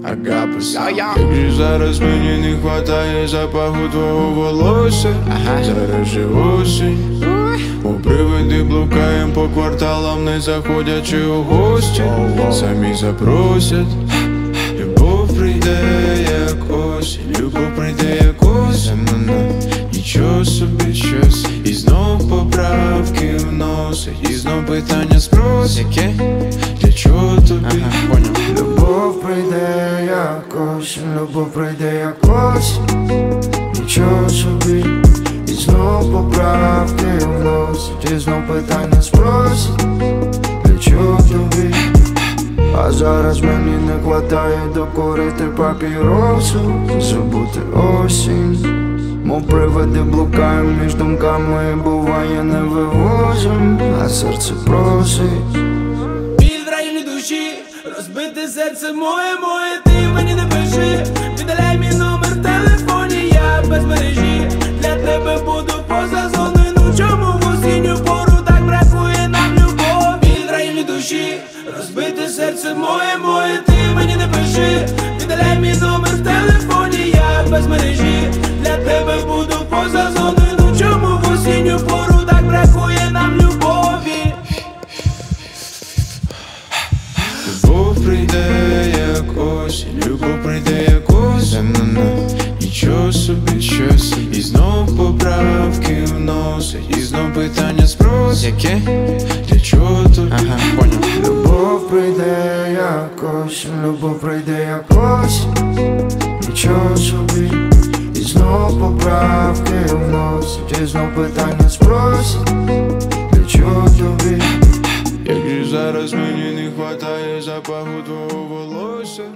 Агапес. Як же зараз мені не хватає запаху твого волосся. Зараз же осінь, у привиди блукаєм по кварталам, не заходячи у гості. Самі запросять. Любов прийде як осінь, любов прийде як осінь. Нічого собі щось. І знов поправки вносить, і знов питання спросить. Для чого тобі? Любов прийде як осінь, любов прийде як осінь. Нічого собі. І знов поправки вносить, і знов питання спросить. Для чого тобі? А зараз мені не хватає докурити папіросу, забути осінь. Мов привиди блукаєм між думками, буває не вивозим, а серце просить. Біль в районі душі, розбите серце моє, ти мені не пиши. Віддаляй мій номер в телефоні, я без мережі. Для тебе буду поза зоною, ну чому в осінню пору так бракує нам любові? Біль в районі душі, розбите серце моє, ти мені не пиши. Віддаляй мій номер в телефоні, я без мережі. Для тебе буду поза зоною, ну чому в осінню пору так бракує нам любові? Любов прийде як осінь, любов прийде як осінь. Нічого собі щось. І знов поправки вносить, і знов питання спросить. Для чого тобі? Любов прийде як осінь, любов прийде як осінь. Нічого собі. І знов поправки вносить, і знов питання спросить. Для чого тобі? Як же зараз мені не хватає запаху твого волосся.